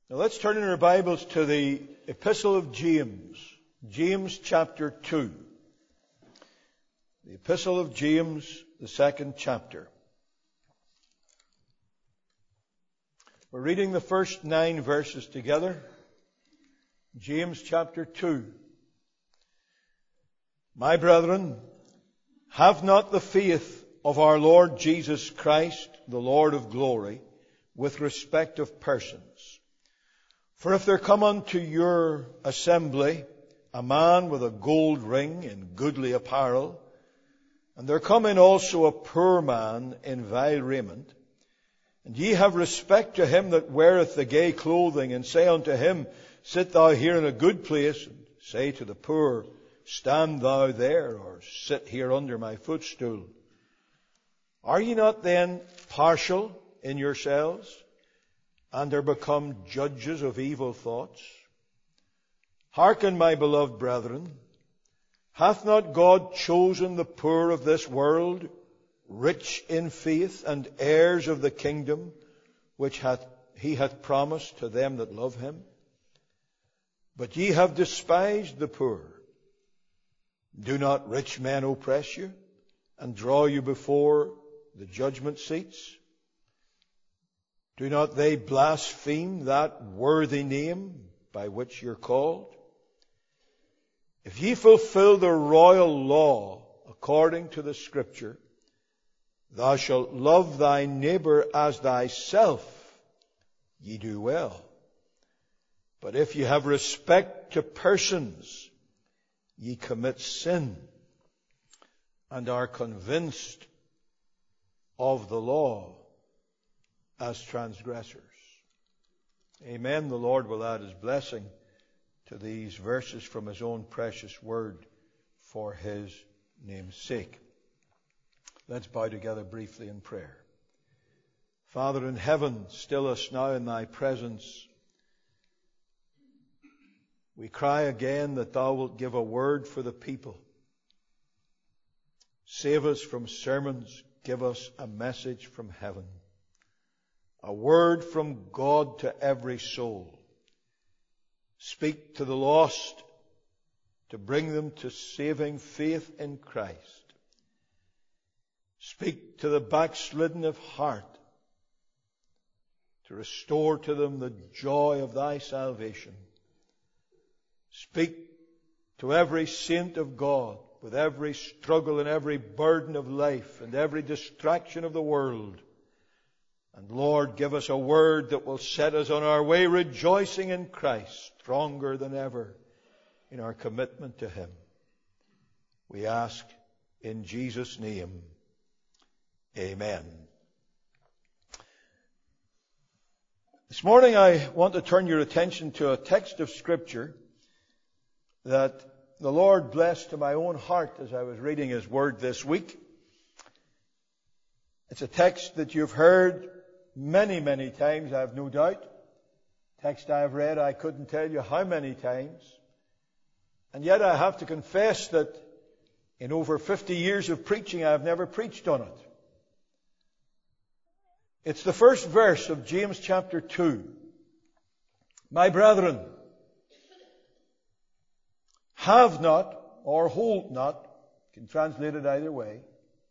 Now let's turn in our Bibles to the Epistle of James. James chapter 2. The Epistle of James, the second chapter. We're reading the first 9 verses together. James chapter 2. My brethren, have not the faith of our Lord Jesus Christ, the Lord of glory, with respect of persons. For if there come unto your assembly a man with a gold ring in goodly apparel, and there come in also a poor man in vile raiment, and ye have respect to him that weareth the gay clothing, and say unto him, Sit thou here in a good place, and say to the poor, Stand thou there, or sit here under my footstool. Are ye not then partial in yourselves, and are become judges of evil thoughts? Hearken, my beloved brethren, hath not God chosen the poor of this world, rich in faith, and heirs of the kingdom, which he hath promised to them that love him? But ye have despised the poor. Do not rich men oppress you, and draw you before the judgment seats? Do not they blaspheme that worthy name by which you're called? If ye fulfill the royal law according to the Scripture, Thou shalt love thy neighbor as thyself, ye do well. But if ye have respect to persons, ye commit sin, and are convinced of the law as transgressors. Amen. The Lord will add His blessing to these verses from His own precious word for His name's sake. Let's bow together briefly in prayer. Father in heaven, still us now in Thy presence. We cry again that Thou wilt give a word for the people. Save us from sermons. Give us a message from heaven. A word from God to every soul. Speak to the lost to bring them to saving faith in Christ. Speak to the backslidden of heart to restore to them the joy of Thy salvation. Speak to every saint of God with every struggle and every burden of life and every distraction of the world. And Lord, give us a word that will set us on our way rejoicing in Christ, stronger than ever in our commitment to Him. We ask in Jesus' name, Amen. This morning I want to turn your attention to a text of Scripture that the Lord blessed to my own heart as I was reading His Word this week. It's a text that you've heard many, many times, I have no doubt. Text I have read, I couldn't tell you how many times. And yet I have to confess that in over 50 years of preaching, I have never preached on it. It's the first verse of James chapter 2. My brethren, have not, or hold not, you can translate it either way,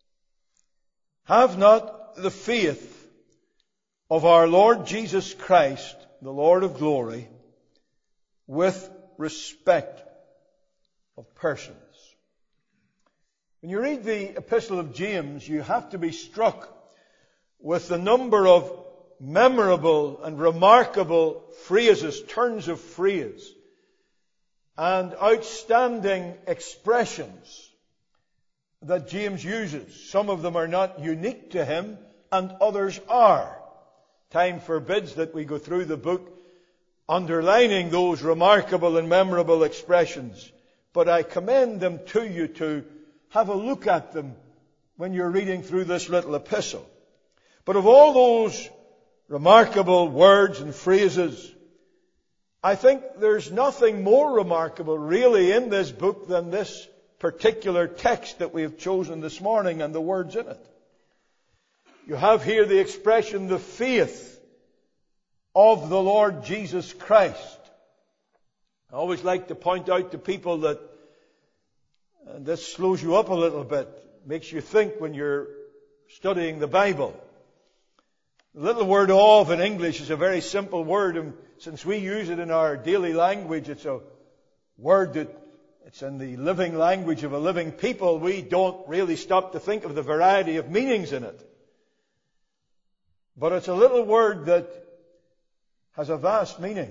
have not the faith of our Lord Jesus Christ, the Lord of glory, with respect of persons. When you read the Epistle of James, you have to be struck with the number of memorable and remarkable phrases, turns of phrase, and outstanding expressions that James uses. Some of them are not unique to him, and others are. Time forbids that we go through the book underlining those remarkable and memorable expressions. But I commend them to you to have a look at them when you're reading through this little epistle. But of all those remarkable words and phrases, I think there's nothing more remarkable really in this book than this particular text that we have chosen this morning and the words in it. You have here the expression, the faith of the Lord Jesus Christ. I always like to point out to people that this slows you up a little bit, makes you think when you're studying the Bible. The little word "of" in English is a very simple word, and since we use it in our daily language, it's a word that it's in the living language of a living people. We don't really stop to think of the variety of meanings in it. But it's a little word that has a vast meaning.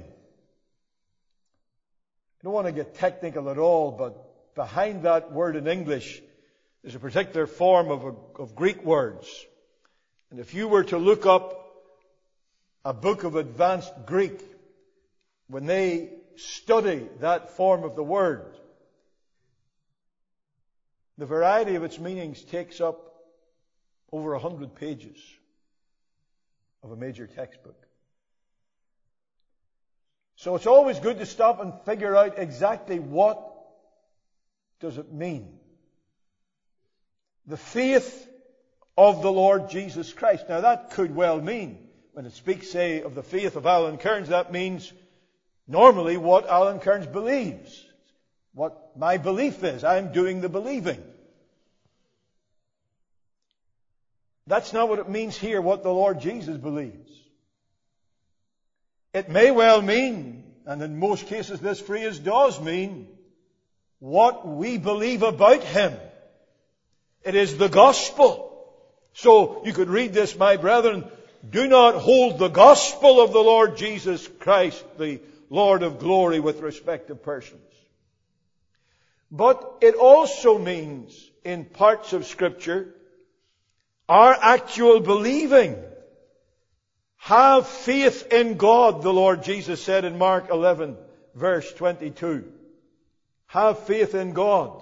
I don't want to get technical at all, but behind that word in English is a particular form of Greek words. And if you were to look up a book of advanced Greek, when they study that form of the word, the variety of its meanings takes up over 100 pages of a major textbook. So it's always good to stop and figure out exactly what does it mean. The faith of the Lord Jesus Christ. Now that could well mean, when it speaks, say, of the faith of Alan Kearns, that means normally what Alan Kearns believes. What my belief is. I'm doing the believing. That's not what it means here, what the Lord Jesus believes. It may well mean, and in most cases this phrase does mean, what we believe about Him. It is the gospel. So you could read this, my brethren, do not hold the gospel of the Lord Jesus Christ, the Lord of glory, with respect to persons. But it also means, in parts of Scripture, our actual believing. Have faith in God, the Lord Jesus said in Mark 11, verse 22. Have faith in God.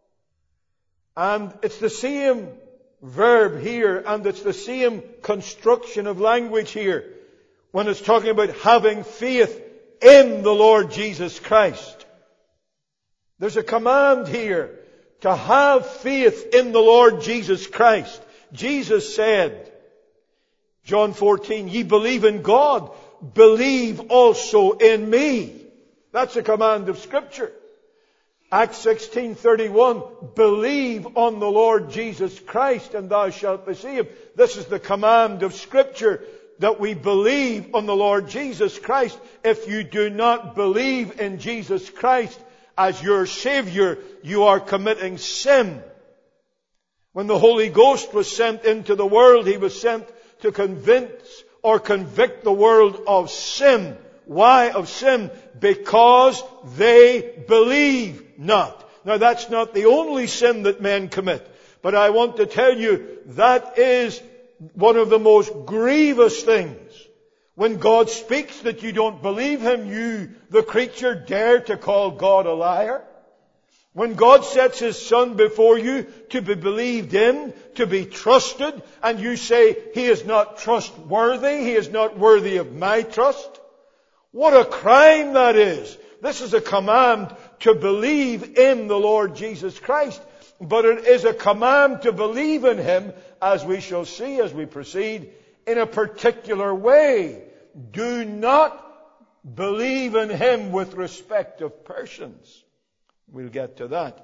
And it's the same verb here, and it's the same construction of language here when it's talking about having faith in the Lord Jesus Christ. There's a command here to have faith in the Lord Jesus Christ. Jesus said, John 14, ye believe in God, believe also in me. That's a command of Scripture. Acts 16:31, believe on the Lord Jesus Christ and thou shalt be saved. This is the command of Scripture, that we believe on the Lord Jesus Christ. If you do not believe in Jesus Christ as your Savior, you are committing sin. When the Holy Ghost was sent into the world, He was sent to convince or convict the world of sin. Why of sin? Because they believe not. Now that's not the only sin that men commit. But I want to tell you, that is one of the most grievous things. When God speaks that you don't believe Him, you, the creature, dare to call God a liar. When God sets His Son before you to be believed in, to be trusted, and you say, He is not trustworthy, He is not worthy of my trust. What a crime that is. This is a command to believe in the Lord Jesus Christ. But it is a command to believe in Him, as we shall see as we proceed, in a particular way. Do not believe in Him with respect of persons. We'll get to that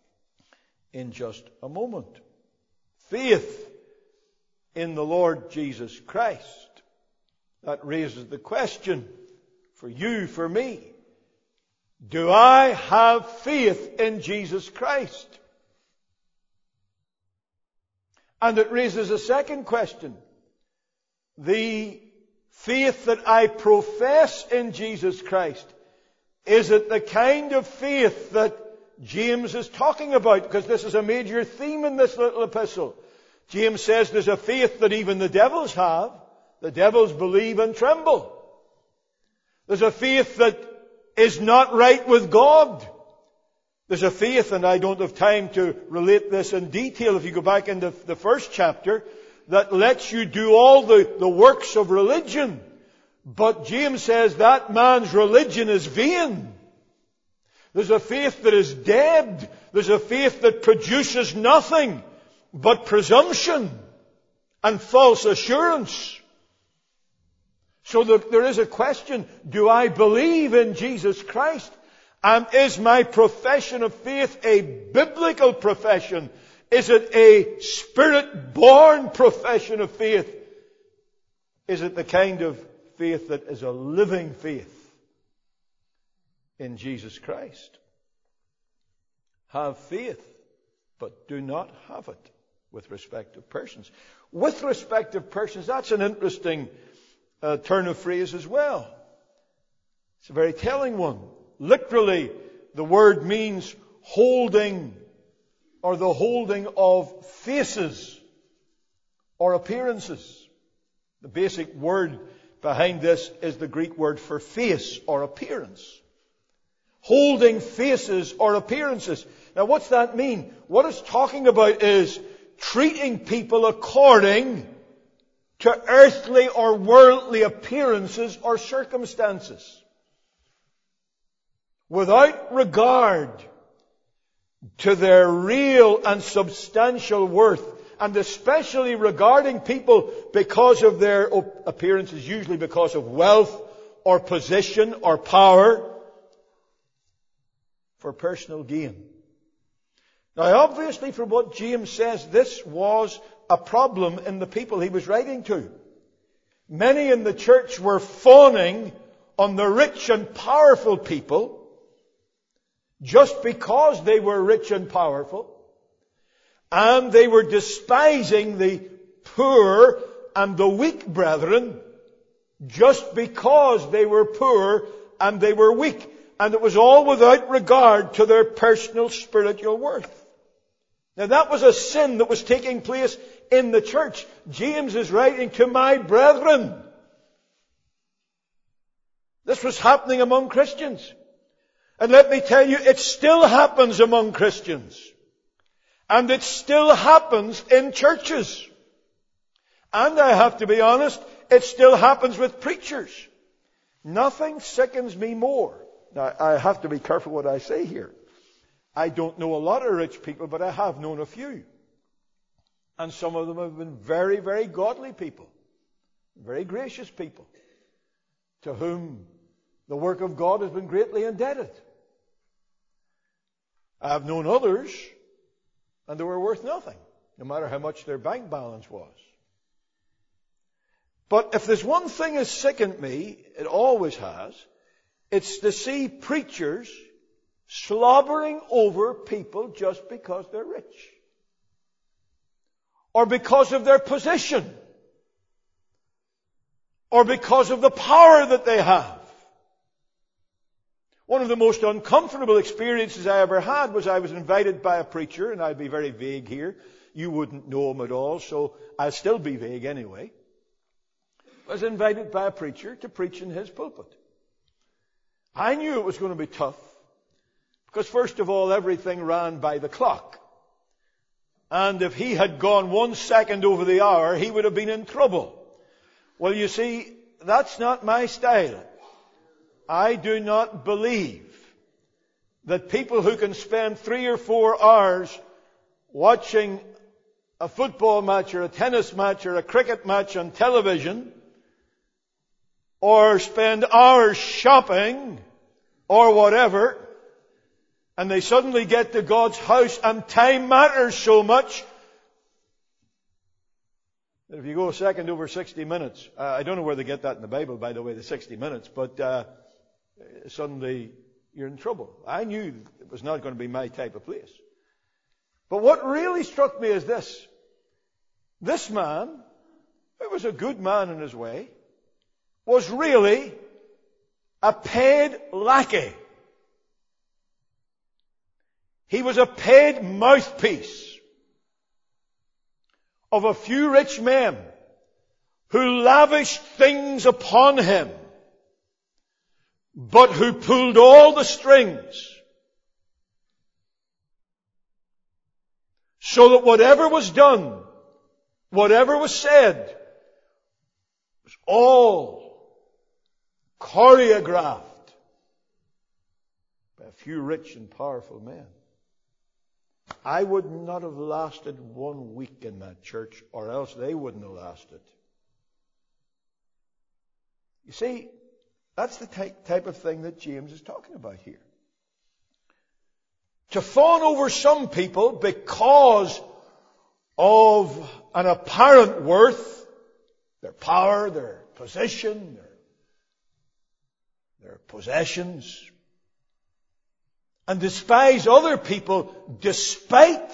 in just a moment. Faith in the Lord Jesus Christ. That raises the question for you, for me. Do I have faith in Jesus Christ? And it raises a second question. The faith that I profess in Jesus Christ, is it the kind of faith that James is talking about? Because this is a major theme in this little epistle. James says there's a faith that even the devils have. The devils believe and tremble. There's a faith that is not right with God. There's a faith, and I don't have time to relate this in detail if you go back into the first chapter, that lets you do all the works of religion. But James says that man's religion is vain. There's a faith that is dead. There's a faith that produces nothing but presumption and false assurance. So there is a question, do I believe in Jesus Christ? And is my profession of faith a biblical profession? Is it a Spirit-born profession of faith? Is it the kind of faith that is a living faith in Jesus Christ? Have faith, but do not have it with respect to persons. With respect to persons, that's an interesting turn of phrase as well. It's a very telling one. Literally, the word means holding, or the holding of faces or appearances. The basic word behind this is the Greek word for face or appearance. Holding faces or appearances. Now what's that mean? What it's talking about is treating people according to earthly or worldly appearances or circumstances, without regard to their real and substantial worth, and especially regarding people because of their appearances, usually because of wealth or position or power, for personal gain. Now obviously, from what James says, this was a problem in the people he was writing to. Many in the church were fawning on the rich and powerful people just because they were rich and powerful, and they were despising the poor and the weak brethren just because they were poor and they were weak. And it was all without regard to their personal spiritual worth. Now that was a sin that was taking place in the church. James is writing to my brethren. This was happening among Christians. And let me tell you, it still happens among Christians. And it still happens in churches. And I have to be honest, it still happens with preachers. Nothing sickens me more. Now, I have to be careful what I say here. I don't know a lot of rich people, but I have known a few. And some of them have been very, very godly people. Very gracious people. To whom the work of God has been greatly indebted. I have known others, and they were worth nothing, no matter how much their bank balance was. But if there's one thing has sickened me, it always has, it's to see preachers slobbering over people just because they're rich. Or because of their position. Or because of the power that they have. One of the most uncomfortable experiences I ever had was I was invited by a preacher, and I'll be very vague here. You wouldn't know him at all, so I'll still be vague anyway. I was invited by a preacher to preach in his pulpit. I knew it was going to be tough, because first of all, everything ran by the clock. And if he had gone 1 second over the hour, he would have been in trouble. Well, you see, that's not my style. I do not believe that people who can spend 3 or 4 hours watching a football match or a tennis match or a cricket match on television, or spend hours shopping or whatever, and they suddenly get to God's house and time matters so much that if you go a second over 60 minutes, I don't know where they get that in the Bible, by the way, the 60 minutes, but suddenly you're in trouble. I knew it was not going to be my type of place. But what really struck me is this. This man, who was a good man in his way, was really a paid lackey. He was a paid mouthpiece of a few rich men who lavished things upon him, but who pulled all the strings, so that whatever was done, whatever was said, was all choreographed by a few rich and powerful men. I would not have lasted 1 week in that church, or else they wouldn't have lasted. You see, that's the type of thing that James is talking about here. To fawn over some people because of an apparent worth, their power, their position, their possessions, and despise other people despite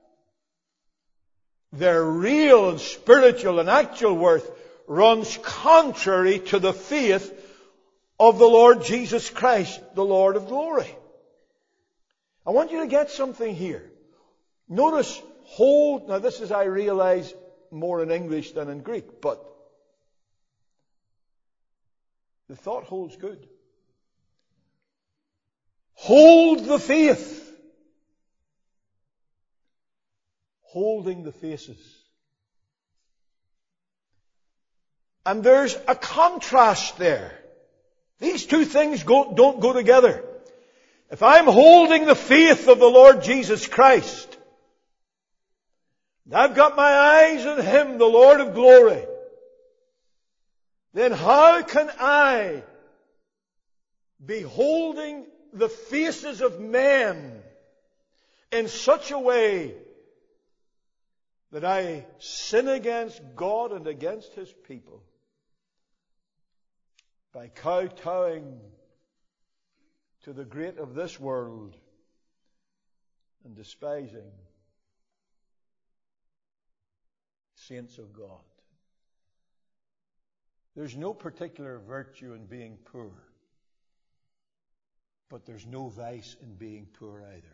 their real and spiritual and actual worth, runs contrary to the faith of the Lord Jesus Christ, the Lord of glory. I want you to get something here. Notice, hold, now this is, I realize, more in English than in Greek, but the thought holds good. Hold the faith. Holding the faces. And there's a contrast there. These two things don't go together. If I'm holding the faith of the Lord Jesus Christ, and I've got my eyes on Him, the Lord of glory, then how can I be holding the faces of men in such a way that I sin against God and against His people by kowtowing to the great of this world and despising saints of God? There's no particular virtue in being poor, but there's no vice in being poor either.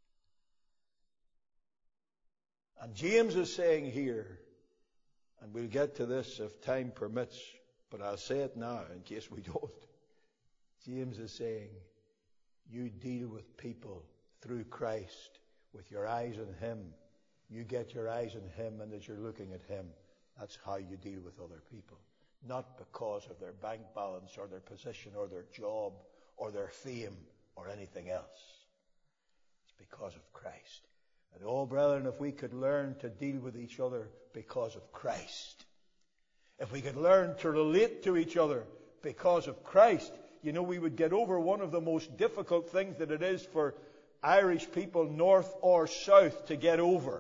And James is saying here, and we'll get to this if time permits, but I'll say it now in case we don't. James is saying, you deal with people through Christ with your eyes on Him. You get your eyes on Him, and as you're looking at Him, that's how you deal with other people. Not because of their bank balance or their position or their job or their fame or anything else. It's because of Christ. And oh, brethren, if we could learn to deal with each other because of Christ, if we could learn to relate to each other because of Christ, you know, we would get over one of the most difficult things that it is for Irish people, north or south, to get over.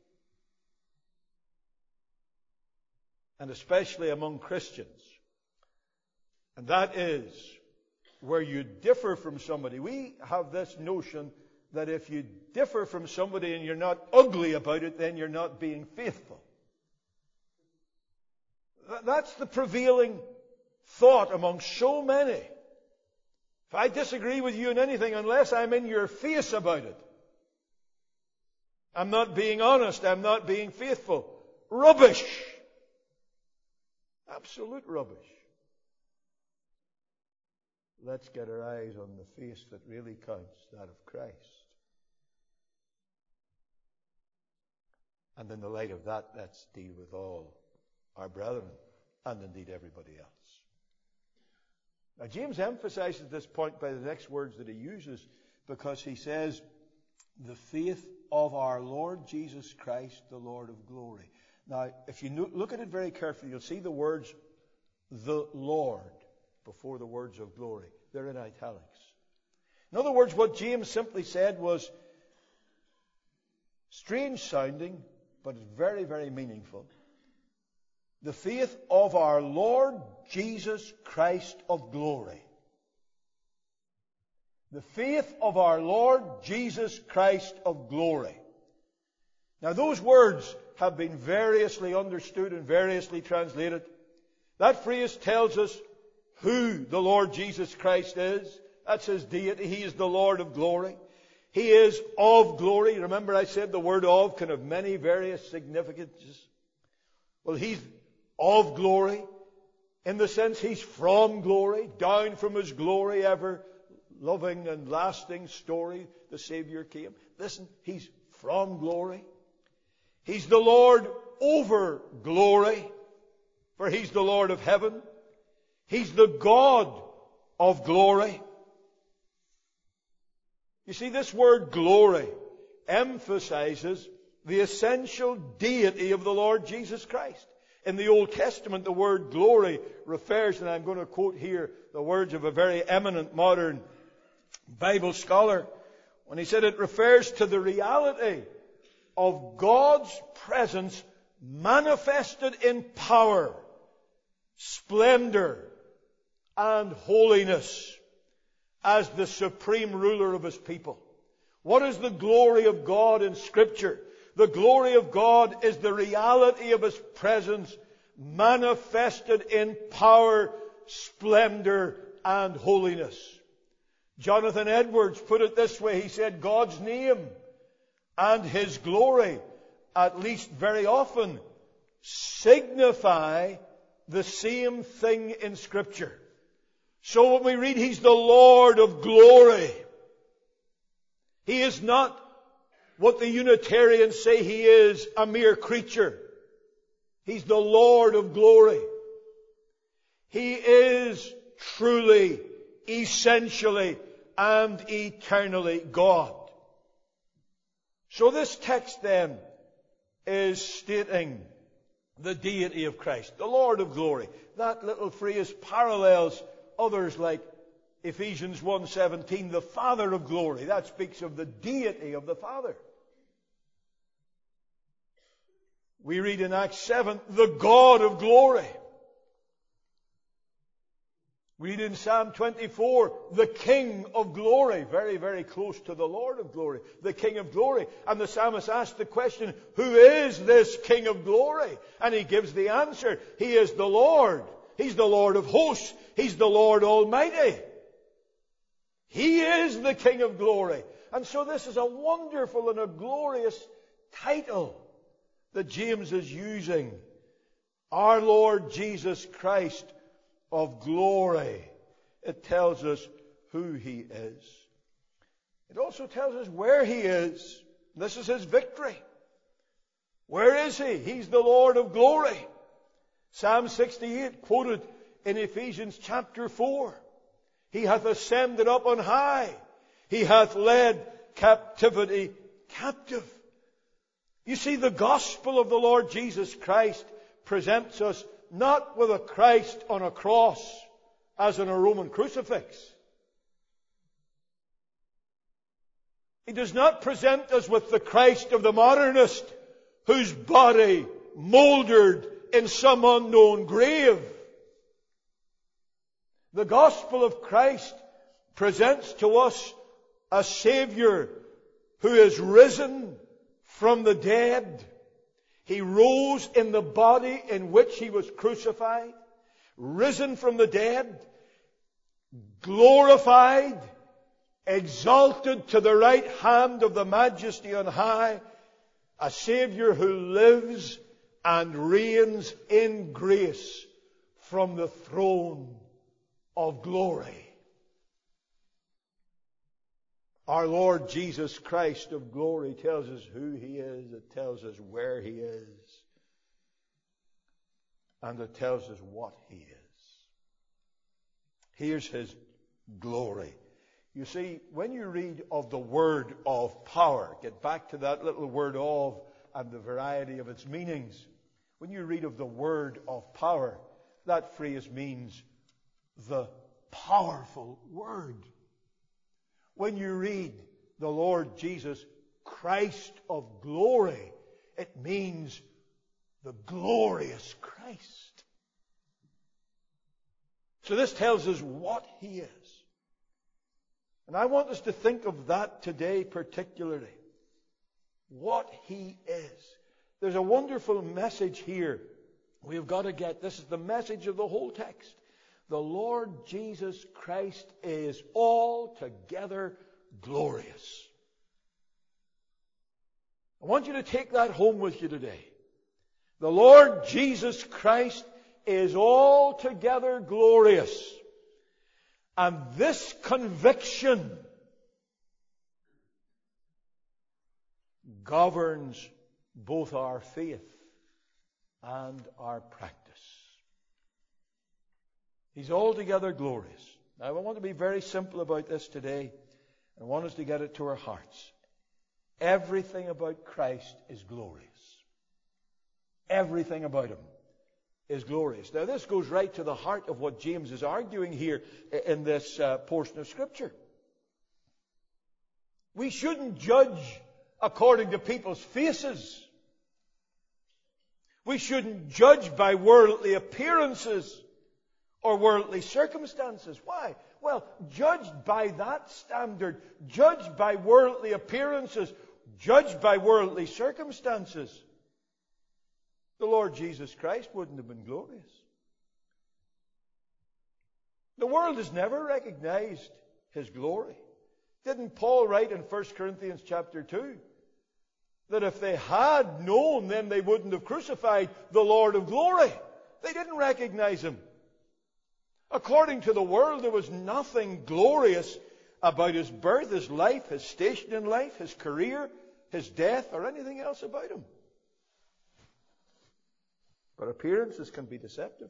And especially among Christians. And that is where you differ from somebody. We have this notion that if you differ from somebody and you're not ugly about it, then you're not being faithful. That's the prevailing thought among so many. If I disagree with you in anything, unless I'm in your face about it, I'm not being honest, I'm not being faithful. Rubbish! Absolute rubbish. Let's get our eyes on the face that really counts, that of Christ. And in the light of that, let's deal with all our brethren, and indeed everybody else. Now, James emphasizes this point by the next words that he uses, because he says, the faith of our Lord Jesus Christ, the Lord of glory. Now, if you look at it very carefully, you'll see the words, the Lord, before the words of glory. They're in italics. In other words, what James simply said was strange sounding, but it's very, very meaningful. The faith of our Lord Jesus Christ of glory. The faith of our Lord Jesus Christ of glory. Now, those words have been variously understood and variously translated. That phrase tells us who the Lord Jesus Christ is. That's His deity. He is the Lord of glory. He is of glory. Remember I said the word of can have many various significances. Well, He's of glory in the sense He's from glory, down from His glory, ever loving and lasting story. The Savior came. Listen, He's from glory. He's the Lord over glory, for He's the Lord of heaven. He's the God of glory. You see, this word glory emphasizes the essential deity of the Lord Jesus Christ. In the Old Testament, the word glory refers, and I'm going to quote here the words of a very eminent modern Bible scholar, when he said it refers to the reality of God's presence manifested in power, splendor, and holiness as the supreme ruler of His people. What is the glory of God in Scripture? The glory of God is the reality of His presence manifested in power, splendor, and holiness. Jonathan Edwards put it this way. He said, God's name and His glory, at least very often, signify the same thing in Scripture. So when we read He's the Lord of glory, He is not what the Unitarians say He is, a mere creature. He's the Lord of glory. He is truly, essentially, and eternally God. So this text then is stating the deity of Christ, the Lord of glory. That little phrase parallels others like Ephesians 1:17, the Father of glory. That speaks of the deity of the Father. We read in Acts 7, the God of glory. We read in Psalm 24, the King of glory. Very, very close to the Lord of glory. The King of glory. And the psalmist asked the question, who is this King of glory? And he gives the answer. He is the Lord. He's the Lord of hosts. He's the Lord Almighty. He is the King of glory. And so this is a wonderful and a glorious title that James is using. Our Lord Jesus Christ of glory. It tells us who He is. It also tells us where He is. This is His victory. Where is He? He's the Lord of glory. Psalm 68 quoted in Ephesians chapter 4. He hath ascended up on high. He hath led captivity captive. You see, the gospel of the Lord Jesus Christ presents us not with a Christ on a cross, as in a Roman crucifix. He does not present us with the Christ of the modernist, whose body mouldered in some unknown grave. The gospel of Christ presents to us a Savior who is risen from the dead. He rose in the body in which He was crucified, risen from the dead, glorified, exalted to the right hand of the Majesty on high, a Savior who lives and reigns in grace from the throne of glory. Our Lord Jesus Christ of glory tells us who He is. It tells us where He is. And it tells us what He is. Here's His glory. You see, when you read of the word of power, get back to that little word of and the variety of its meanings. When you read of the word of power, that phrase means the powerful word. When you read the Lord Jesus Christ of glory, it means the glorious Christ. So this tells us what He is. And I want us to think of that today particularly. What He is. There's a wonderful message here we've got to get. This is the message of the whole text. The Lord Jesus Christ is altogether glorious. I want you to take that home with you today. The Lord Jesus Christ is altogether glorious. And this conviction governs both our faith and our practice. He's altogether glorious. Now, I want to be very simple about this today. I want us to get it to our hearts. Everything about Christ is glorious. Everything about Him. is glorious. Now this goes right to the heart of what James is arguing here in this portion of Scripture. We shouldn't judge according to people's faces. We shouldn't judge by worldly appearances or worldly circumstances. Why? Well, judged by that standard, judged by worldly appearances, judged by worldly circumstances, the Lord Jesus Christ wouldn't have been glorious. The world has never recognized His glory. Didn't Paul write in 1 Corinthians chapter 2 that if they had known, then they wouldn't have crucified the Lord of glory? They didn't recognize Him. According to the world, there was nothing glorious about His birth, His life, His station in life, His career, His death, or anything else about Him. But appearances can be deceptive.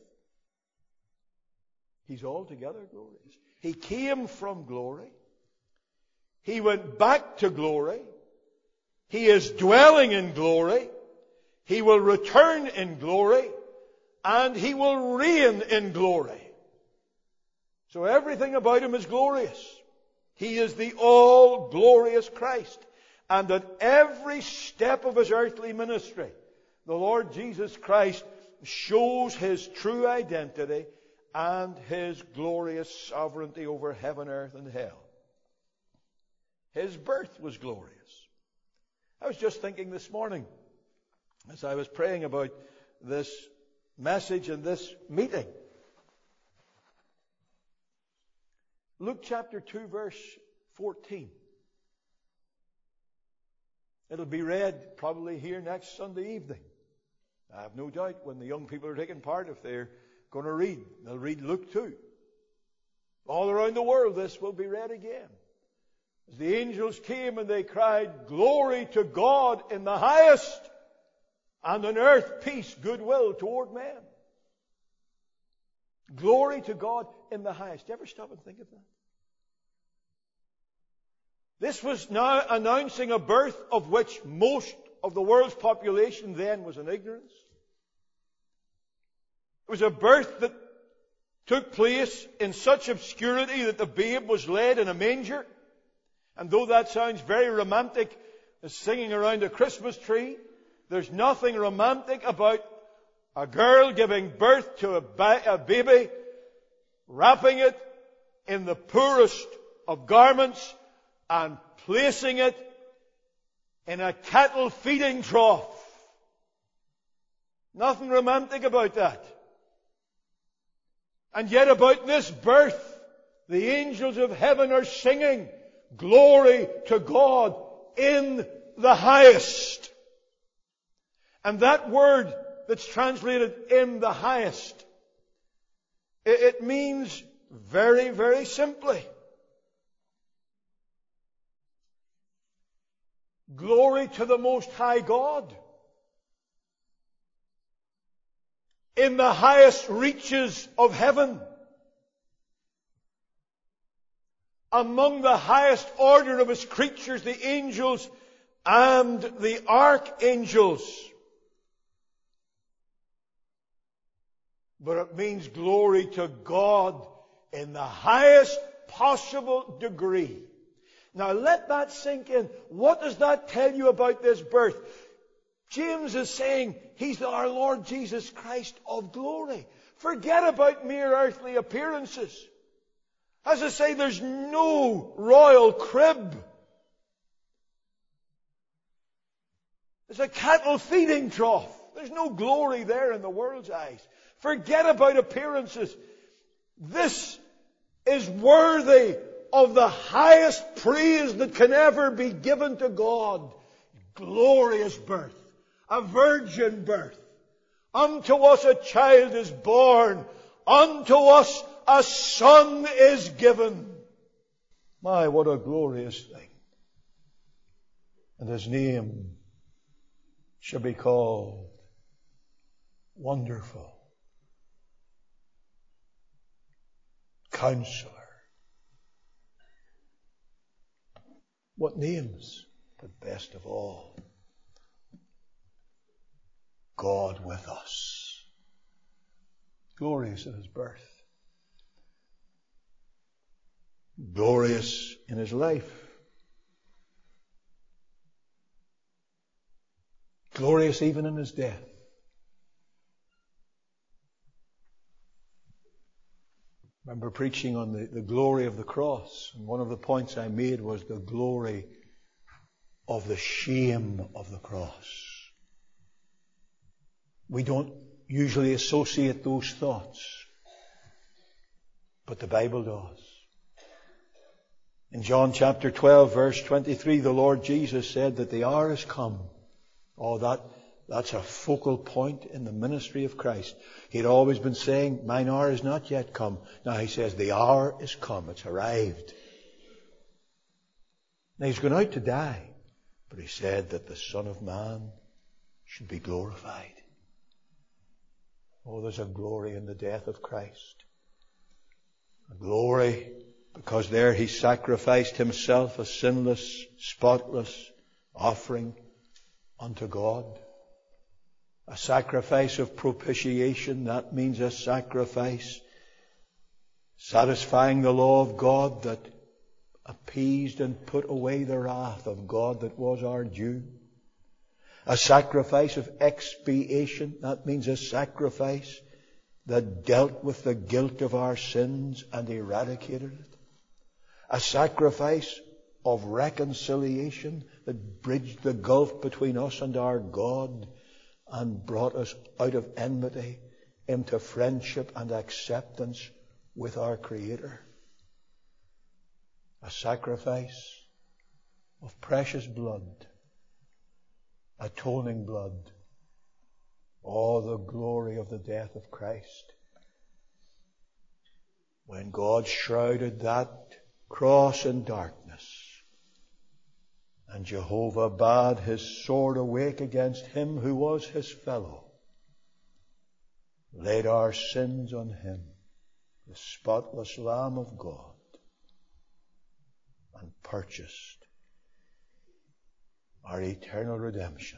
He's altogether glorious. He came from glory. He went back to glory. He is dwelling in glory. He will return in glory. And He will reign in glory. So everything about Him is glorious. He is the all-glorious Christ. And at every step of His earthly ministry, the Lord Jesus Christ shows His true identity and His glorious sovereignty over heaven, earth, and hell. His birth was glorious. I was just thinking this morning, as I was praying about this message and this meeting. Luke chapter 2, verse 14. It'll be read probably here next Sunday evening. I have no doubt when the young people are taking part, if they're going to read, they'll read Luke 2. All around the world this will be read again. As the angels came and they cried, "Glory to God in the highest, and on earth peace, goodwill toward men." Glory to God in the highest. Do you ever stop and think of that? This was now announcing a birth of which most of the world's population then was in ignorance. It was a birth that took place in such obscurity that the babe was laid in a manger. And though that sounds very romantic as singing around a Christmas tree, there's nothing romantic about a girl giving birth to a baby, wrapping it in the poorest of garments and placing it in a cattle feeding trough. Nothing romantic about that. And yet about this birth, the angels of heaven are singing, "Glory to God in the highest." And that word that's translated "in the highest," it means very, very simply, glory to the Most High God. In the highest reaches of heaven. Among the highest order of His creatures, the angels and the archangels. But it means glory to God in the highest possible degree. Now let that sink in. What does that tell you about this birth? James is saying He's our Lord Jesus Christ of glory. Forget about mere earthly appearances. As I say, there's no royal crib. It's a cattle feeding trough. There's no glory there in the world's eyes. Forget about appearances. This is worthy of the highest praise that can ever be given to God. Glorious birth. A virgin birth. Unto us a child is born. Unto us a son is given. My, what a glorious thing. And His name shall be called Wonderful, Counselor. What names? But best of all, God with us. Glorious in his birth. Glorious in his life. Glorious even in his death. I remember preaching on the glory of the cross, and one of the points I made was the glory of the shame of the cross. We don't usually associate those thoughts, but the Bible does. In John chapter 12, verse 23, the Lord Jesus said that the hour has come. Oh, that's a focal point in the ministry of Christ. He'd always been saying, mine hour is not yet come. Now he says, the hour is come. It's arrived. Now he's going out to die. But he said that the Son of Man should be glorified. Oh, there's a glory in the death of Christ. A glory because there he sacrificed himself a sinless, spotless offering unto God. A sacrifice of propitiation. That means a sacrifice satisfying the law of God that appeased and put away the wrath of God that was our due. A sacrifice of expiation. That means a sacrifice that dealt with the guilt of our sins and eradicated it. A sacrifice of reconciliation that bridged the gulf between us and our God and brought us out of enmity into friendship and acceptance with our Creator. A sacrifice of precious blood, atoning blood. Oh, the glory of the death of Christ. When God shrouded that cross in darkness, and Jehovah bade his sword awake against him who was his fellow, laid our sins on him, the spotless Lamb of God, and purchased our eternal redemption.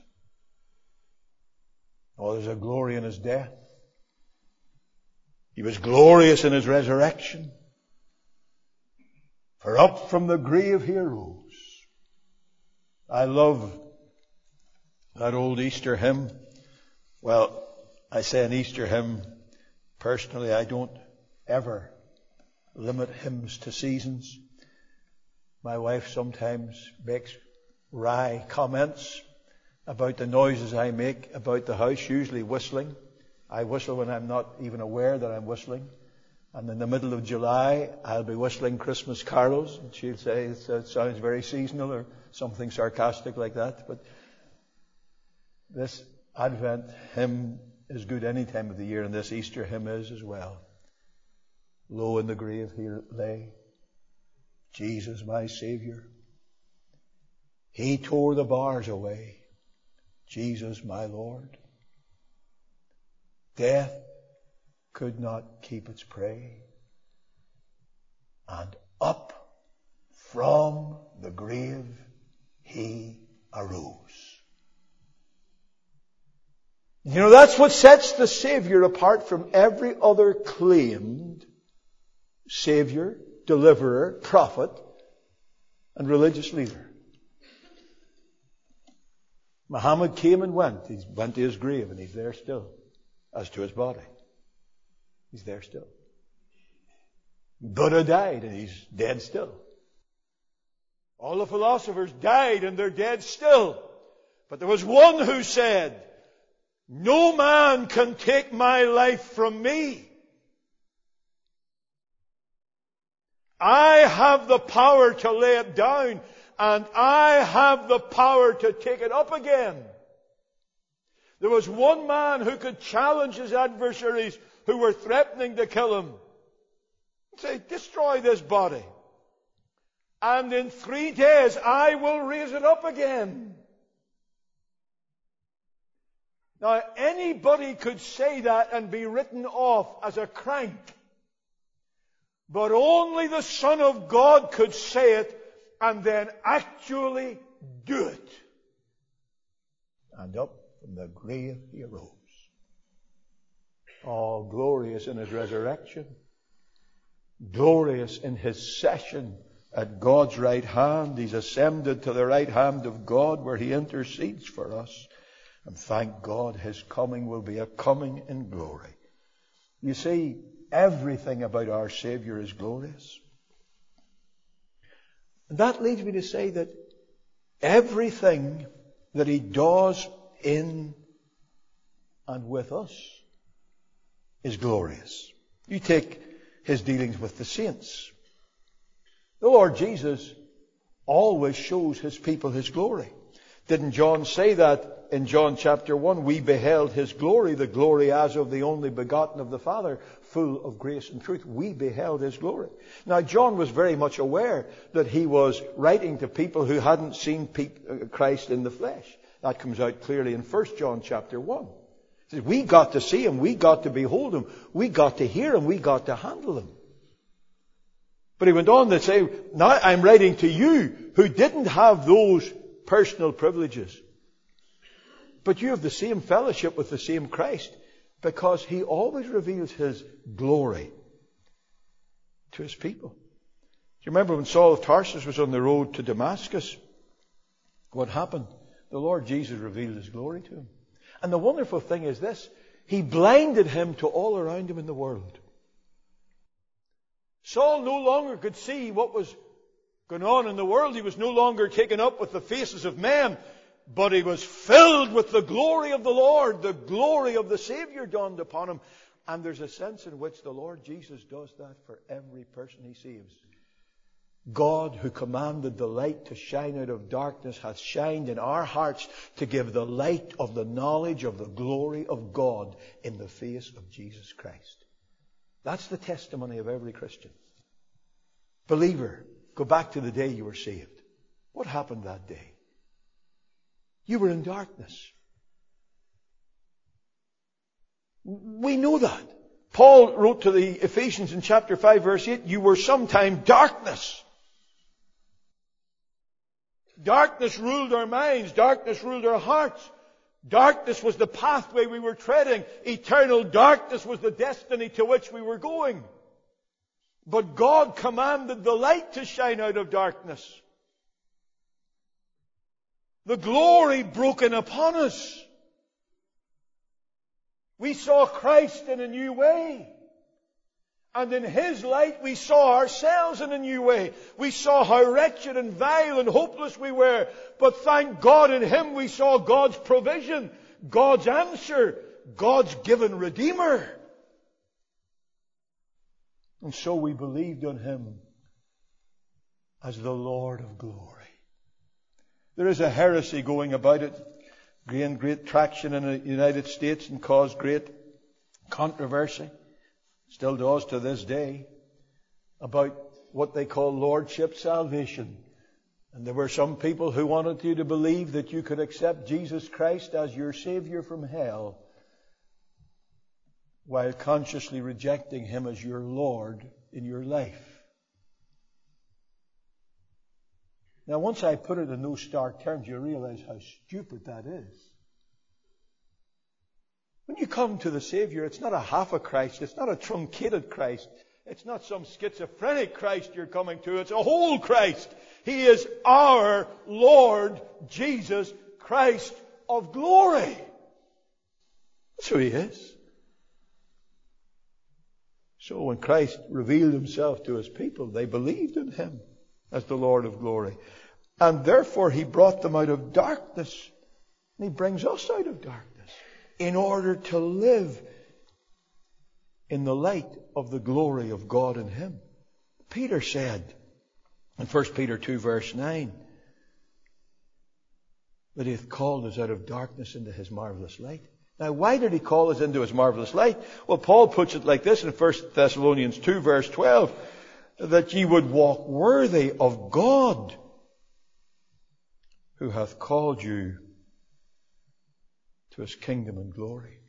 Oh, there's a glory in his death. He was glorious in his resurrection. For up from the grave he arose. I love that old Easter hymn. Well, I say an Easter hymn. Personally, I don't ever limit hymns to seasons. My wife sometimes makes wry comments about the noises I make about the house, usually whistling. I whistle when I'm not even aware that I'm whistling. And in the middle of July, I'll be whistling Christmas carols. And she'll say it sounds very seasonal or something sarcastic like that. But this Advent hymn is good any time of the year, and this Easter hymn is as well. Low in the grave he lay, Jesus my Saviour. He tore the bars away, Jesus my Lord. Death could not keep its prey. And up from the grave he arose. You know, that's what sets the Savior apart from every other claimed Savior, deliverer, prophet, and religious leader. Muhammad came and went. He went to his grave and he's there still. As to his body, he's there still. Buddha died and he's dead still. All the philosophers died and they're dead still. But there was one who said, no man can take my life from me. I have the power to lay it down, and I have the power to take it up again. There was one man who could challenge his adversaries who were threatening to kill him. Say, destroy this body, and in 3 days I will raise it up again. Now, anybody could say that and be written off as a crank. But only the Son of God could say it and then actually do it. And up from the grave he arose. Oh, glorious in His resurrection. Glorious in His session at God's right hand. He's ascended to the right hand of God where He intercedes for us. And thank God His coming will be a coming in glory. You see, everything about our Savior is glorious. And that leads me to say that everything that He does in and with us is glorious. You take His dealings with the saints. The Lord Jesus always shows His people His glory. Didn't John say that in John chapter 1? We beheld His glory, the glory as of the only begotten of the Father, full of grace and truth. We beheld His glory. Now, John was very much aware that he was writing to people who hadn't seen Christ in the flesh. That comes out clearly in 1 John chapter 1. He says, we got to see Him, we got to behold Him, we got to hear Him, we got to handle Him. But he went on to say, now I'm writing to you who didn't have those personal privileges. But you have the same fellowship with the same Christ, because He always reveals His glory to His people. Do you remember when Saul of Tarsus was on the road to Damascus? What happened? The Lord Jesus revealed His glory to him. And the wonderful thing is this: He blinded him to all around him in the world. Saul no longer could see what was going on in the world. He was no longer taken up with the faces of men, but he was filled with the glory of the Lord. The glory of the Savior dawned upon him. And there's a sense in which the Lord Jesus does that for every person He saves. God, who commanded the light to shine out of darkness, hath shined in our hearts to give the light of the knowledge of the glory of God in the face of Jesus Christ. That's the testimony of every Christian. Believer, go back to the day you were saved. What happened that day? You were in darkness. We know that. Paul wrote to the Ephesians in chapter 5 verse 8, you were sometime darkness. Darkness ruled our minds. Darkness ruled our hearts. Darkness was the pathway we were treading. Eternal darkness was the destiny to which we were going. But God commanded the light to shine out of darkness. The glory broken upon us. We saw Christ in a new way. And in His light we saw ourselves in a new way. We saw how wretched and vile and hopeless we were. But thank God, in Him we saw God's provision, God's answer, God's given Redeemer. And so we believed on Him as the Lord of glory. There is a heresy going about it, gained great traction in the United States and caused great controversy. Still does to this day, about what they call lordship salvation. And there were some people who wanted you to believe that you could accept Jesus Christ as your Savior from hell while consciously rejecting Him as your Lord in your life. Now, once I put it in those stark terms, you realize how stupid that is. When you come to the Savior, it's not a half a Christ. It's not a truncated Christ. It's not some schizophrenic Christ you're coming to. It's a whole Christ. He is our Lord Jesus Christ of glory. That's who He is. So when Christ revealed Himself to His people, they believed in Him as the Lord of glory. And therefore He brought them out of darkness. And He brings us out of darkness in order to live in the light of the glory of God in Him. Peter said in 1 Peter 2 verse 9 that He hath called us out of darkness into His marvelous light. Now, why did He call us into His marvelous light? Well, Paul puts it like this in 1 Thessalonians 2 verse 12, that ye would walk worthy of God, who hath called you to His kingdom and glory.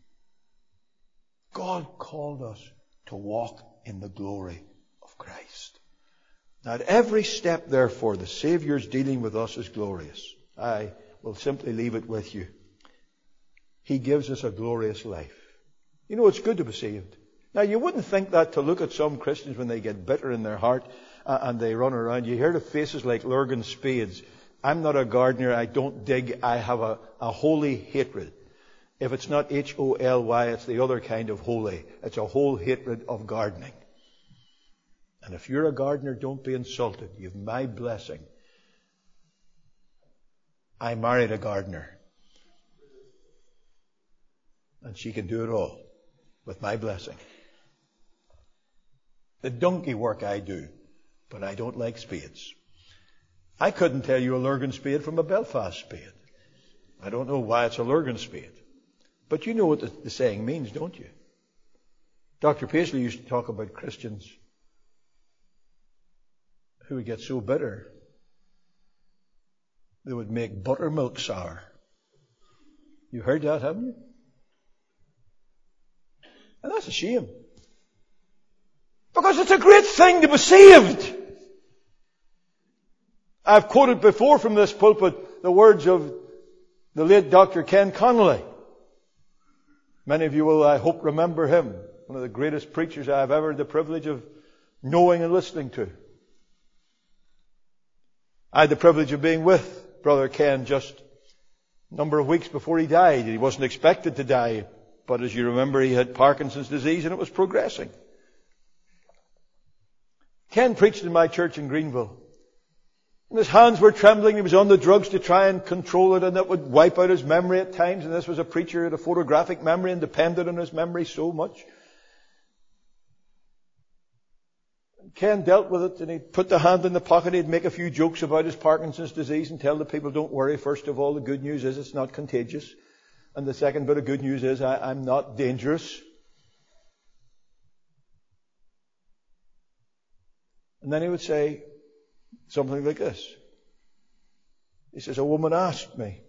God called us to walk in the glory of Christ. Now, at every step, therefore, the Saviour's dealing with us is glorious. I will simply leave it with you. He gives us a glorious life. You know, it's good to be saved. Now, you wouldn't think that to look at some Christians when they get bitter in their heart and they run around. You hear the faces like Lurgan Spades. I'm not a gardener. I don't dig. I have a holy hatred. If it's not Holy, it's the other kind of holy. It's a whole hatred of gardening. And if you're a gardener, don't be insulted. You've my blessing. I married a gardener. And she can do it all with my blessing. The donkey work I do, but I don't like spades. I couldn't tell you a Lurgan spade from a Belfast spade. I don't know why it's a Lurgan spade. But you know what the saying means, don't you? Dr. Paisley used to talk about Christians who would get so bitter they would make buttermilk sour. You heard that, haven't you? And that's a shame. Because it's a great thing to be saved. I've quoted before from this pulpit the words of the late Dr. Ken Connolly. Many of you will, I hope, remember him. One of the greatest preachers I've ever had the privilege of knowing and listening to. I had the privilege of being with Brother Ken just a number of weeks before he died. He wasn't expected to die, but as you remember, he had Parkinson's disease and it was progressing. Ken preached in my church in Greenville. And his hands were trembling. He was on the drugs to try and control it, and that would wipe out his memory at times. And this was a preacher who had a photographic memory and depended on his memory so much. Ken dealt with it, and he'd put the hand in the pocket. He'd make a few jokes about his Parkinson's disease and tell the people, don't worry. First of all, the good news is it's not contagious. And the second bit of good news is I'm not dangerous. And then he would say something like this. He says, a woman asked me,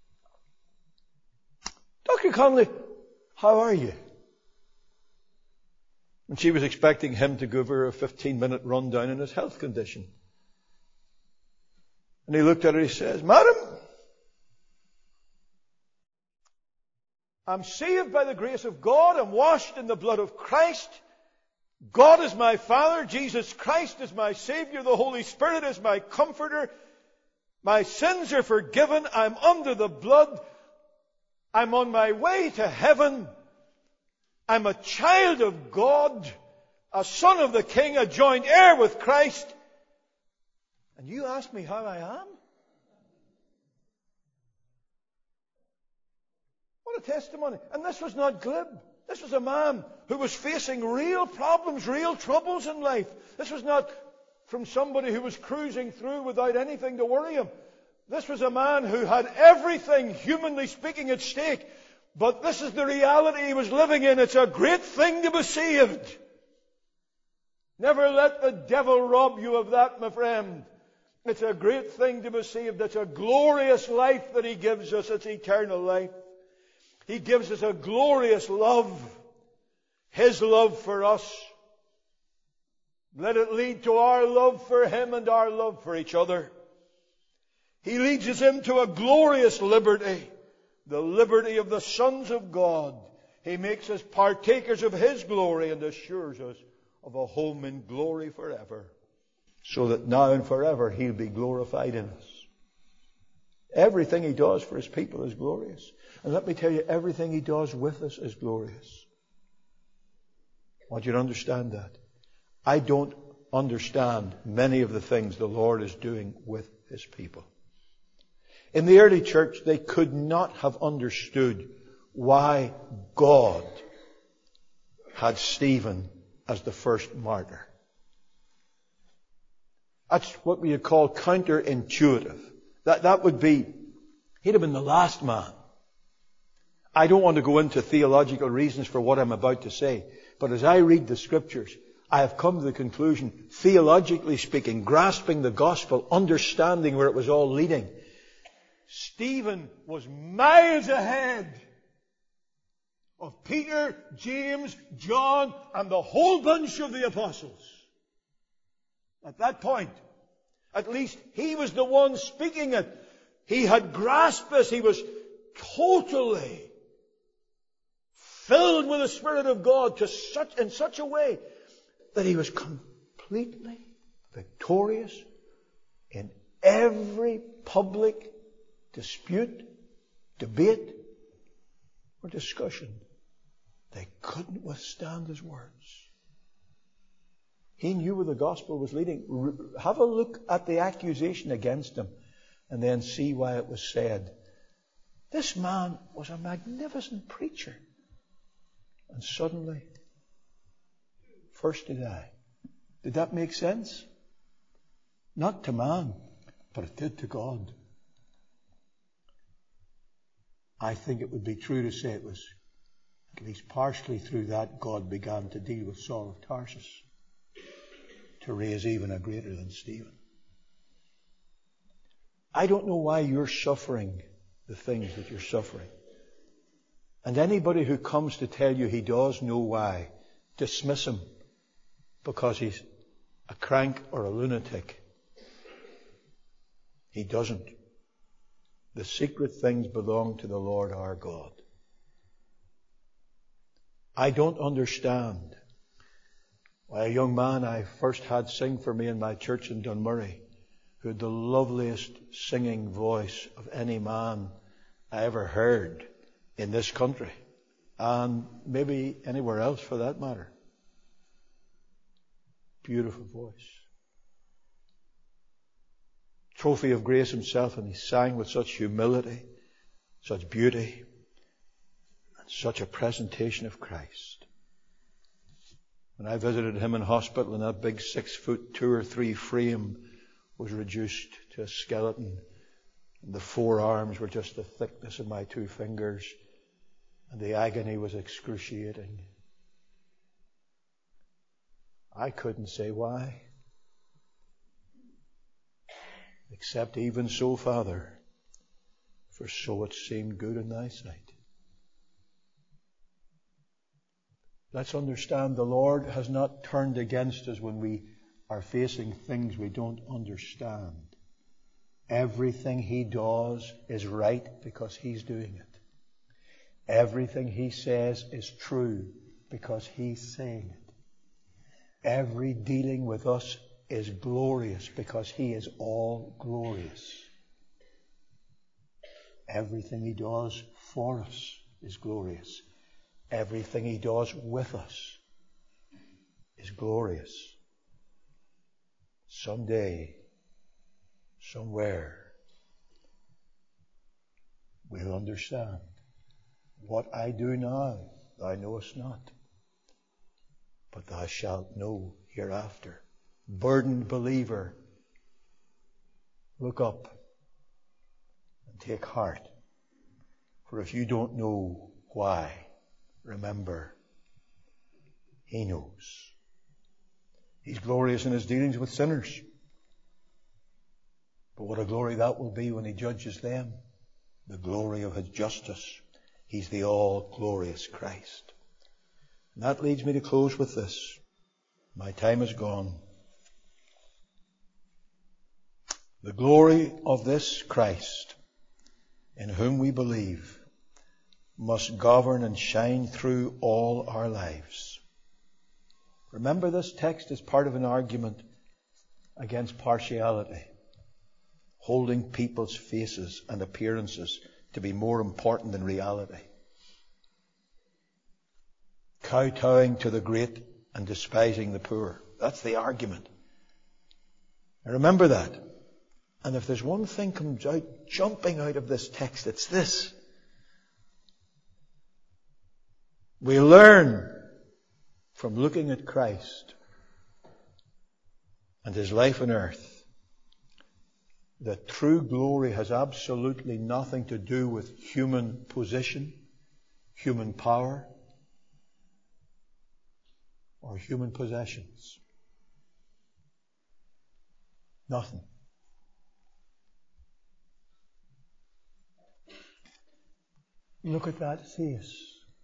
Dr. Connolly, how are you? And she was expecting him to give her a 15-minute rundown on his health condition. And he looked at her and he says, Madam, I'm saved by the grace of God. I'm washed in the blood of Christ. God is my Father. Jesus Christ is my Savior. The Holy Spirit is my Comforter. My sins are forgiven. I'm under the blood. I'm on my way to heaven. I'm a child of God, a son of the King, a joint heir with Christ. And you ask me how I am? What a testimony. And this was not glib. This was a man who was facing real problems, real troubles in life. This was not from somebody who was cruising through without anything to worry him. This was a man who had everything, humanly speaking, at stake. But this is the reality he was living in. It's a great thing to be saved. Never let the devil rob you of that, my friend. It's a great thing to be saved. It's a glorious life that He gives us. It's eternal life. He gives us a glorious love. His love for us. Let it lead to our love for Him and our love for each other. He leads us into a glorious liberty. The liberty of the sons of God. He makes us partakers of His glory and assures us of a home in glory forever. So that now and forever He'll be glorified in us. Everything He does for His people is glorious. And let me tell you, everything He does with us is glorious. I want you to understand that. I don't understand many of the things the Lord is doing with His people. In the early church, they could not have understood why God had Stephen as the first martyr. That's what we would call counterintuitive. That would be, he'd have been the last man. I don't want to go into theological reasons for what I'm about to say, but as I read the Scriptures, I have come to the conclusion, theologically speaking, grasping the gospel, understanding where it was all leading, Stephen was miles ahead of Peter, James, John, and the whole bunch of the apostles. At that point, at least he was the one speaking it. He had grasped this. He was totally, filled with the Spirit of God in such a way that he was completely victorious in every public dispute, debate, or discussion. They couldn't withstand his words. He knew where the gospel was leading. Have a look at the accusation against him and then see why it was said. This man was a magnificent preacher. And suddenly, first to die. Did that make sense? Not to man, but it did to God. I think it would be true to say it was at least partially through that God began to deal with Saul of Tarsus to raise even a greater than Stephen. I don't know why you're suffering the things that you're suffering. And anybody who comes to tell you he does know why, dismiss him because he's a crank or a lunatic. He doesn't. The secret things belong to the Lord our God. I don't understand why a young man I first had sing for me in my church in Dunmurry, who had the loveliest singing voice of any man I ever heard in this country, and maybe anywhere else for that matter. Beautiful voice. Trophy of grace himself, and he sang with such humility, such beauty, and such a presentation of Christ. When I visited him in hospital, and that big 6-foot 2 or 3 frame was reduced to a skeleton, and the 4 arms were just the thickness of my 2 fingers, and the agony was excruciating. I couldn't say why. Except even so, Father, for so it seemed good in thy sight. Let's understand the Lord has not turned against us when we are facing things we don't understand. Everything he does is right because he's doing it. Everything he says is true because he's saying it. Every dealing with us is glorious because he is all glorious. Everything he does for us is glorious. Everything he does with us is glorious. Someday, somewhere, we'll understand. What I do now, thou knowest not, but thou shalt know hereafter. Burdened believer, look up and take heart. For if you don't know why, remember, he knows. He's glorious in his dealings with sinners. But what a glory that will be when he judges them. The glory of his justice. He's the all-glorious Christ. And that leads me to close with this. My time is gone. The glory of this Christ, in whom we believe, must govern and shine through all our lives. Remember, this text is part of an argument against partiality, holding people's faces and appearances to be more important than reality, kowtowing to the great and despising the poor. That's the argument. Now remember that. And if there's one thing comes out, jumping out of this text, it's this. We learn from looking at Christ and his life on earth that true glory has absolutely nothing to do with human position, human power, or human possessions. Nothing. Look at that face.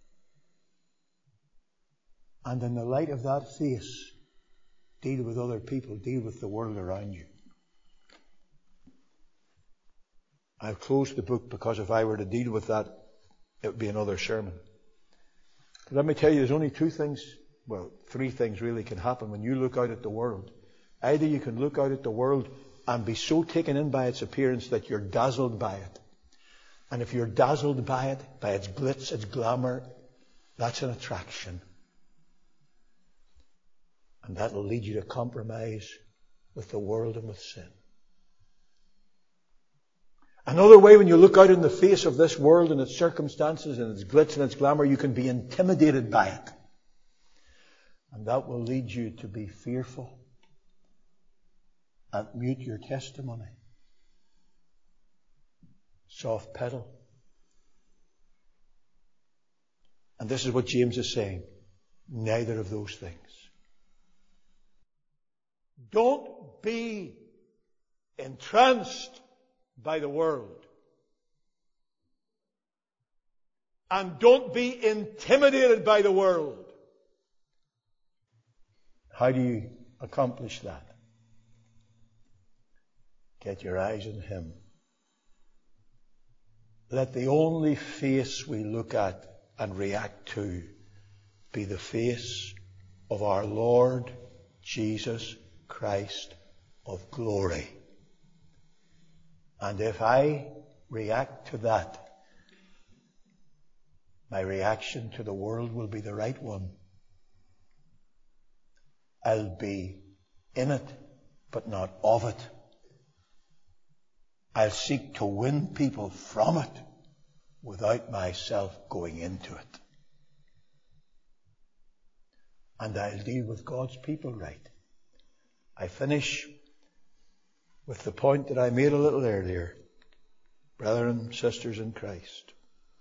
And in the light of that face, deal with other people, deal with the world around you. I've closed the book because if I were to deal with that, it would be another sermon. Let me tell you, there's only three things really can happen when you look out at the world. Either you can look out at the world and be so taken in by its appearance that you're dazzled by it. And if you're dazzled by it, by its glitz, its glamour, that's an attraction. And that'll lead you to compromise with the world and with sin. Another way, when you look out in the face of this world and its circumstances and its glitz and its glamour, you can be intimidated by it. And that will lead you to be fearful and mute your testimony. Soft pedal. And this is what James is saying. Neither of those things. Don't be entranced by the world. And don't be intimidated by the world. How do you accomplish that? Get your eyes on Him. Let the only face we look at and react to be the face of our Lord Jesus Christ of glory. And if I react to that, my reaction to the world will be the right one. I'll be in it, but not of it. I'll seek to win people from it without myself going into it. And I'll deal with God's people right. I finish with the point that I made a little earlier. Brethren, sisters in Christ,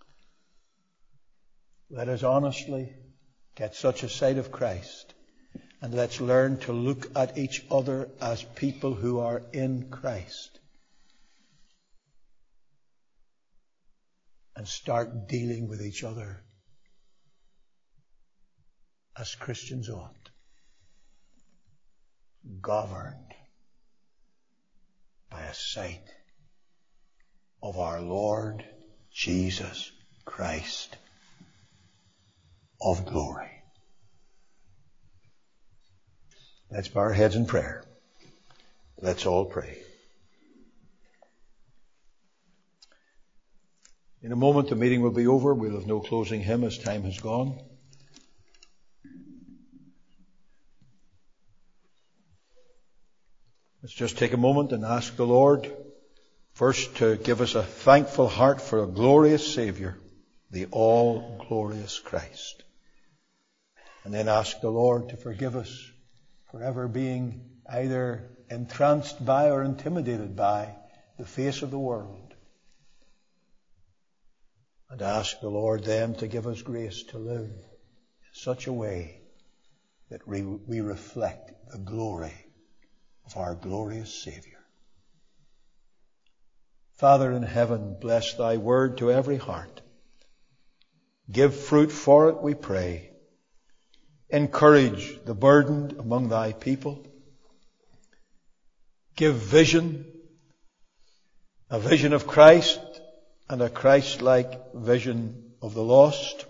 let us honestly get such a sight of Christ, and let's learn to look at each other as people who are in Christ, and start dealing with each other as Christians ought, governed by a sight of our Lord Jesus Christ of glory. Let's bow our heads in prayer. Let's all pray. In a moment the meeting will be over. We'll have no closing hymn as time has gone. Let's just take a moment and ask the Lord first to give us a thankful heart for a glorious Saviour, the all-glorious Christ. And then ask the Lord to forgive us for ever being either entranced by or intimidated by the face of the world. And ask the Lord then to give us grace to live in such a way that we reflect the glory of our glorious Saviour. Father in heaven, bless thy word to every heart. Give fruit for it, we pray. Encourage the burdened among thy people. Give vision, a vision of Christ and a Christ-like vision of the lost.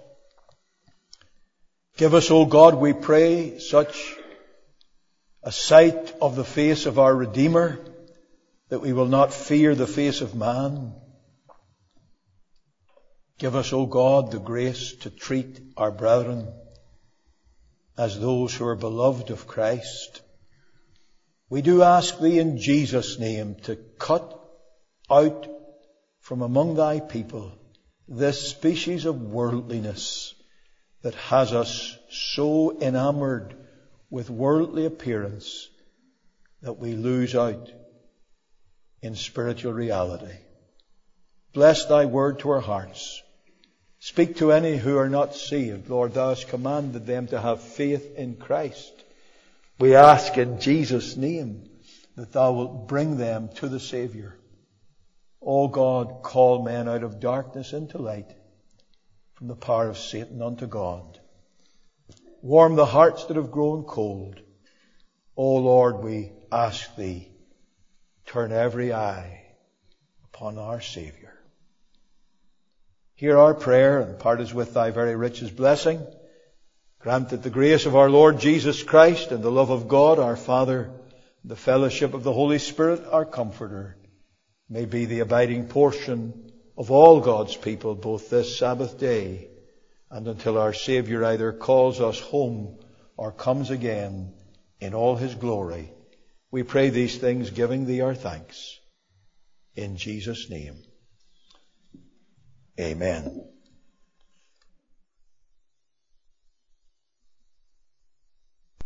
Give us, O God, we pray, such a sight of the face of our Redeemer that we will not fear the face of man. Give us, O God, the grace to treat our brethren as those who are beloved of Christ. We do ask thee in Jesus' name to cut out from among thy people this species of worldliness that has us so enamored with worldly appearance that we lose out in spiritual reality. Bless thy word to our hearts. Speak to any who are not saved. Lord, thou hast commanded them to have faith in Christ. We ask in Jesus' name that thou wilt bring them to the Saviour. O God, call men out of darkness into light, from the power of Satan unto God. Warm the hearts that have grown cold. O Lord, we ask thee, turn every eye upon our Saviour. Hear our prayer and part us with thy very richest blessing. Grant that the grace of our Lord Jesus Christ and the love of God our Father, and the fellowship of the Holy Spirit our Comforter, may be the abiding portion of all God's people, both this Sabbath day and until our Saviour either calls us home or comes again in all His glory. We pray these things, giving Thee our thanks. In Jesus' name, amen.